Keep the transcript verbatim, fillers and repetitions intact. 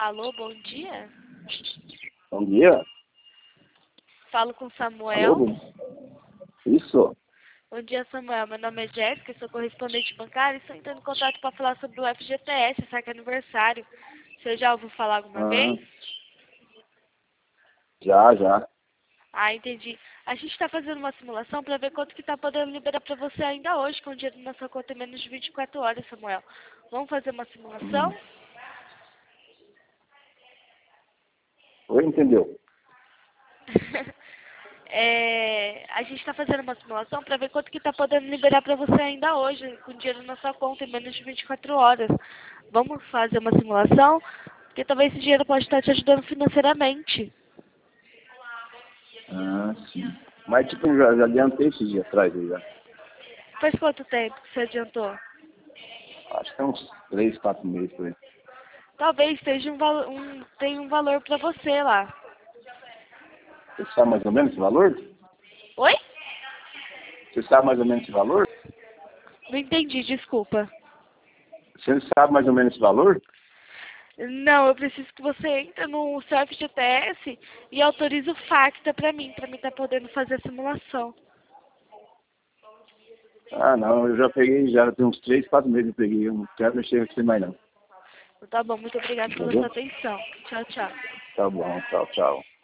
Alô, bom dia. Bom dia. Falo com Alô, Samuel. bom... Isso. Bom dia, Samuel. Meu nome é Jéssica, sou correspondente bancária e estou entrando em contato para falar sobre o F G T S, saque aniversário. Você já ouviu falar alguma Ah, vez? já, já. Ah, entendi. A gente está fazendo uma simulação para ver quanto que está podendo liberar para você ainda hoje, com o dinheiro na sua conta em menos de vinte e quatro horas, Samuel. Vamos fazer uma simulação? Oi, entendeu? É, a gente está fazendo uma simulação para ver quanto que está podendo liberar para você ainda hoje, com dinheiro na sua conta em menos de vinte e quatro horas. Vamos fazer uma simulação? Porque talvez esse dinheiro pode estar te ajudando financeiramente. Ah, sim. Mas, tipo, eu já, já adiantei esses dias atrás, aí, já. Faz quanto tempo que você adiantou? Acho que é uns três, quatro meses por aí. Talvez esteja um, valo- um, tenha um valor para você lá. Você sabe mais ou menos esse valor? Oi? Você sabe mais ou menos esse valor? Não entendi, desculpa. Você sabe mais ou menos esse valor? Não, eu preciso que você entre no seu F G T S e autorize o Facta para mim, para mim estar podendo fazer a simulação. Ah, não, eu já peguei, já tem uns três, quatro meses eu peguei. Eu não quero mexer com você mais, não. Tá bom, muito obrigada pela Entendeu? sua atenção. Tchau, tchau. Tá bom, tchau, tchau.